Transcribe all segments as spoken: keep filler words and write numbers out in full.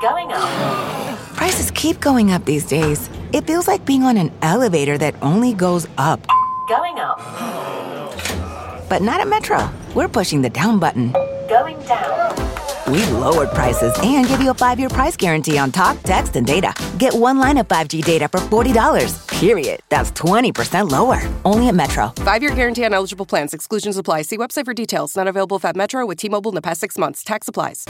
Going up. Prices keep going up these days. It feels like being on an elevator that only goes up. Going up. But not at Metro. We're pushing the down button. Going down. We've lowered prices and give you a five-year price guarantee on talk, text, and data. Get one line of five G data for forty dollars. Period. That's twenty percent lower. Only at Metro. Five-year guarantee on eligible plans. Exclusions apply. See website for details. Not available at Metro with T-Mobile in the past six months. Tax applies.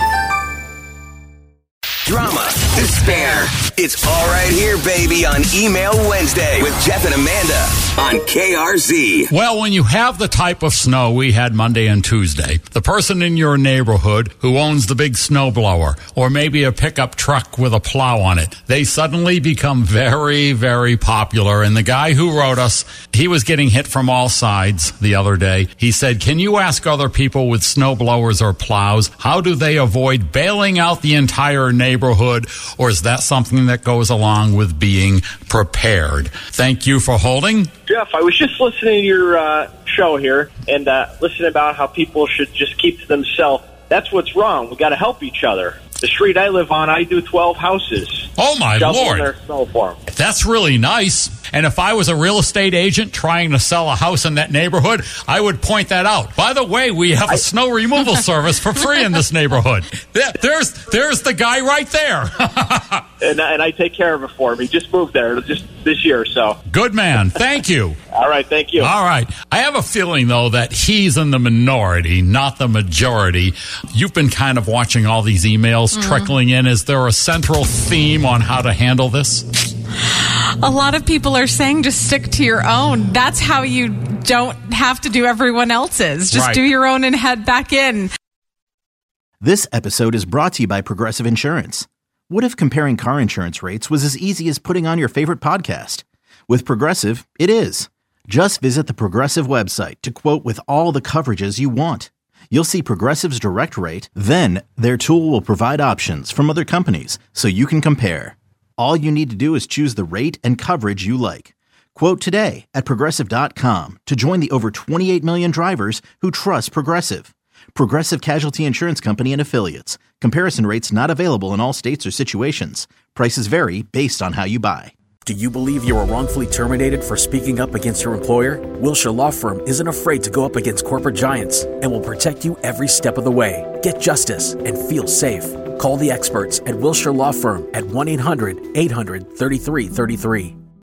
Drama, despair. It's all right here, baby, on Email Wednesday with Jeff and Amanda on K R Z. Well, when you have the type of snow we had Monday and Tuesday, the person in your neighborhood who owns the big snowblower or maybe a pickup truck with a plow on it, they suddenly become very, very popular. And the guy who wrote us, he was getting hit from all sides the other day. He said, can you ask other people with snowblowers or plows, how do they avoid bailing out the entire neighborhood? neighborhood, or is that something that goes along with being prepared? Thank you for holding. Jeff, I was just listening to your uh, show here and uh, listening about how people should just keep to themselves. That's what's wrong. We got to help each other. The street I live on, I do twelve houses. Oh, my Lord. Their snow for 'em. That's really nice. And if I was a real estate agent trying to sell a house in that neighborhood, I would point that out. By the way, we have a snow removal service for free in this neighborhood. There, there's there's the guy right there. and, and I take care of it for him. He just moved there just this year, so. Good man. Thank you. All right, thank you. All right. I have a feeling, though, that he's in the minority, not the majority. You've been kind of watching all these emails mm-hmm. trickling in. Is there a central theme on how to handle this? A lot of people are saying just stick to your own. That's how you don't have to do everyone else's. Just right. do your own and head back in. This episode is brought to you by Progressive Insurance. What if comparing car insurance rates was as easy as putting on your favorite podcast? With Progressive, it is. Just visit the Progressive website to quote with all the coverages you want. You'll see Progressive's direct rate, then their tool will provide options from other companies so you can compare. All you need to do is choose the rate and coverage you like. Quote today at Progressive dot com to join the over twenty-eight million drivers who trust Progressive. Progressive Casualty Insurance Company and Affiliates. Comparison rates not available in all states or situations. Prices vary based on how you buy. Do you believe you were wrongfully terminated for speaking up against your employer? Wilshire Law Firm isn't afraid to go up against corporate giants and will protect you every step of the way. Get justice and feel safe. Call the experts at Wilshire Law Firm at one eight hundred eight hundred thirty-three thirty-three.